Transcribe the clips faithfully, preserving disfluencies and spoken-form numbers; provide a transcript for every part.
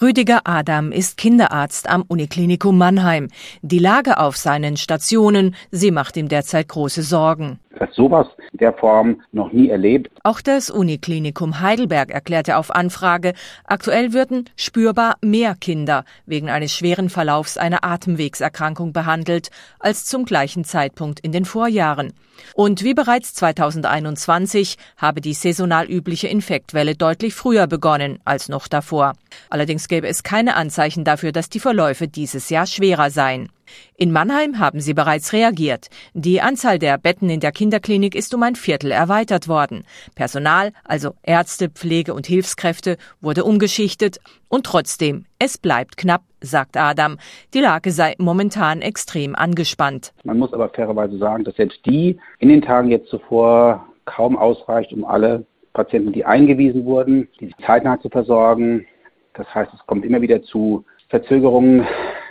Rüdiger Adam ist Kinderarzt am Uniklinikum Mannheim. Die Lage auf seinen Stationen, sie macht ihm derzeit große Sorgen. Das sowas in der Form noch nie erlebt. Auch das Uniklinikum Heidelberg erklärte auf Anfrage, aktuell würden spürbar mehr Kinder wegen eines schweren Verlaufs einer Atemwegserkrankung behandelt als zum gleichen Zeitpunkt in den Vorjahren. Und wie bereits zweitausendeinundzwanzig habe die saisonal übliche Infektwelle deutlich früher begonnen als noch davor. Allerdings gäbe es keine Anzeichen dafür, dass die Verläufe dieses Jahr schwerer seien. In Mannheim haben sie bereits reagiert. Die Anzahl der Betten in der Kinderklinik ist um ein Viertel erweitert worden. Personal, also Ärzte, Pflege- und Hilfskräfte, wurde umgeschichtet. Und trotzdem, es bleibt knapp, sagt Adam. Die Lage sei momentan extrem angespannt. Man muss aber fairerweise sagen, dass selbst die in den Tagen jetzt zuvor kaum ausreicht, um alle Patienten, die eingewiesen wurden, die zeitnah zu versorgen. Das heißt, es kommt immer wieder zu Verzögerungen.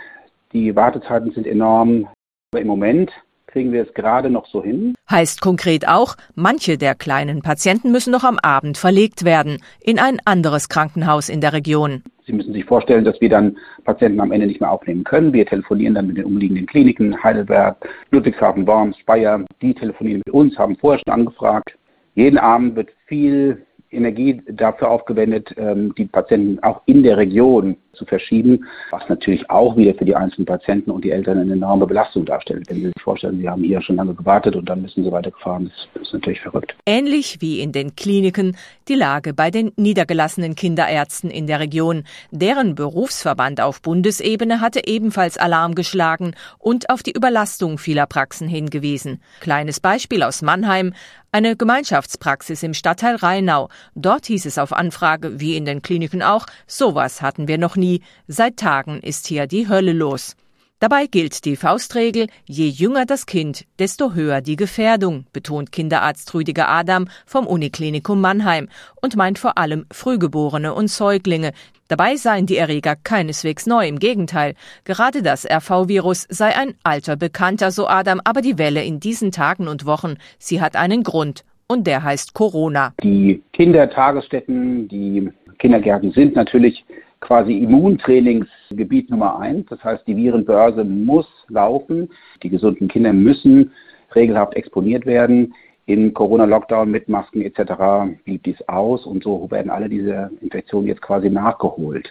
Die Wartezeiten sind enorm, aber im Moment kriegen wir es gerade noch so hin. Heißt konkret auch, manche der kleinen Patienten müssen noch am Abend verlegt werden, in ein anderes Krankenhaus in der Region. Sie müssen sich vorstellen, dass wir dann Patienten am Ende nicht mehr aufnehmen können. Wir telefonieren dann mit den umliegenden Kliniken, Heidelberg, Ludwigshafen, Worms, Speyer. Die telefonieren mit uns, haben vorher schon angefragt. Jeden Abend wird viel Energie dafür aufgewendet, die Patienten auch in der Region zu verschieben, was natürlich auch wieder für die einzelnen Patienten und die Eltern eine enorme Belastung darstellt. Wenn Sie sich vorstellen, Sie haben hier schon lange gewartet und dann müssen Sie weitergefahren, das ist natürlich verrückt. Ähnlich wie in den Kliniken die Lage bei den niedergelassenen Kinderärzten in der Region. Deren Berufsverband auf Bundesebene hatte ebenfalls Alarm geschlagen und auf die Überlastung vieler Praxen hingewiesen. Kleines Beispiel aus Mannheim: eine Gemeinschaftspraxis im Stadtteil Rheinau. Dort hieß es auf Anfrage, wie in den Kliniken auch, sowas hatten wir noch nie. Seit Tagen ist hier die Hölle los. Dabei gilt die Faustregel, je jünger das Kind, desto höher die Gefährdung, betont Kinderarzt Rüdiger Adam vom Uniklinikum Mannheim und meint vor allem Frühgeborene und Säuglinge. Dabei seien die Erreger keineswegs neu, im Gegenteil. Gerade das R V-Virus sei ein alter Bekannter, so Adam, aber die Welle in diesen Tagen und Wochen, sie hat einen Grund und der heißt Corona. Die Kindertagesstätten, die Kindergärten sind natürlich quasi Immuntrainingsgebiet Nummer eins. Das heißt, die Virenbörse muss laufen. Die gesunden Kinder müssen regelhaft exponiert werden. Im Corona-Lockdown mit Masken et cetera blieb dies aus und so werden alle diese Infektionen jetzt quasi nachgeholt.